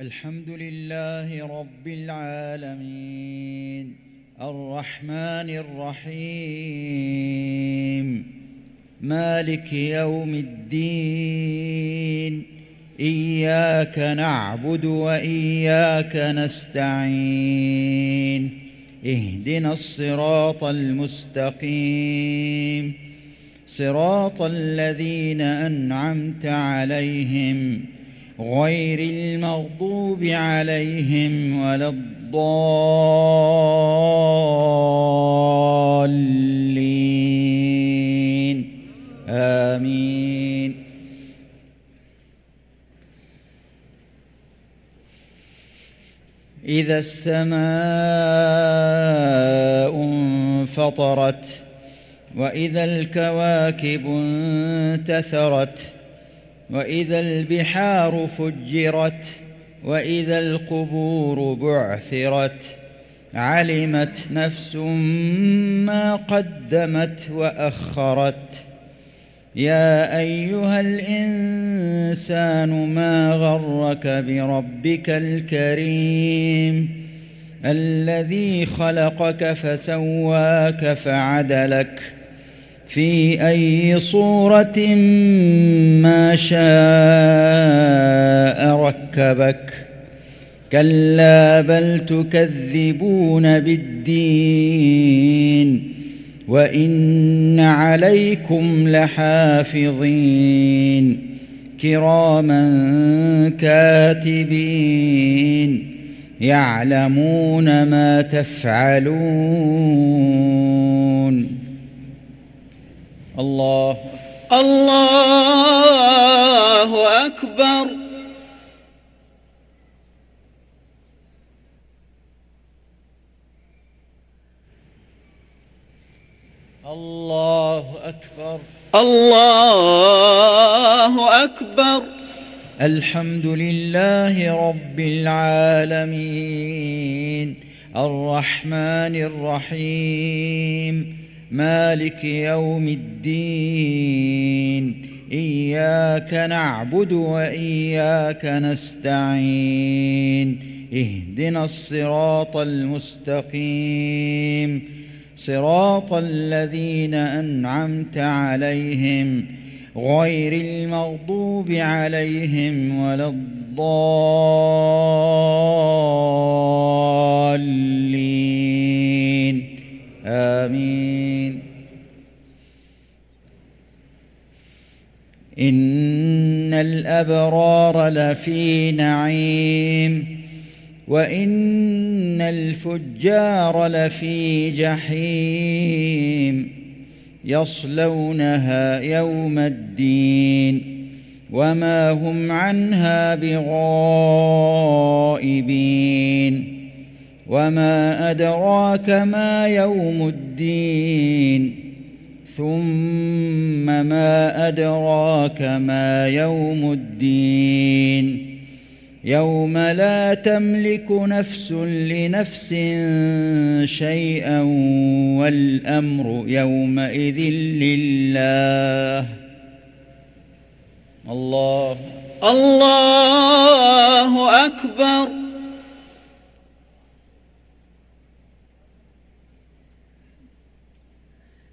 الحمد لله رب العالمين الرحمن الرحيم مالك يوم الدين إياك نعبد وإياك نستعين اهدنا الصراط المستقيم صراط الذين أنعمت عليهم غير المغضوب عليهم ولا الضالين آمين. إذا السماء انفطرت وإذا الكواكب انتثرت وإذا البحار فجرت وإذا القبور بعثرت علمت نفس ما قدمت وأخرت. يا أيها الإنسان ما غرك بربك الكريم الذي خلقك فسواك فعدلك في أي صورة ما شاء ركبك. كلا بل تكذبون بالدين وإن عليكم لحافظين كراما كاتبين يعلمون ما تفعلون. الله أكبر. الله أكبر. الله أكبر. الحمد لله رب العالمين الرحمن الرحيم مالك يوم الدين إياك نعبد وإياك نستعين اهدنا الصراط المستقيم صراط الذين أنعمت عليهم غير المغضوب عليهم ولا الضالين آمين. إن الأبرار لفي نعيم وإن الفجار لفي جحيم يصلونها يوم الدين وما هم عنها بغائبين. وما أدراك ما يوم الدين ثم ما أدراك ما يوم الدين يوم لا تملك نفس لنفس شيئا والأمر يومئذ لله. الله أكبر.